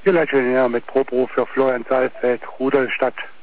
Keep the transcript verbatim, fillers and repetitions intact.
Hier Leitschwingen, ja, mit Proberuf für Florian Saalfeld, Rudolstadt.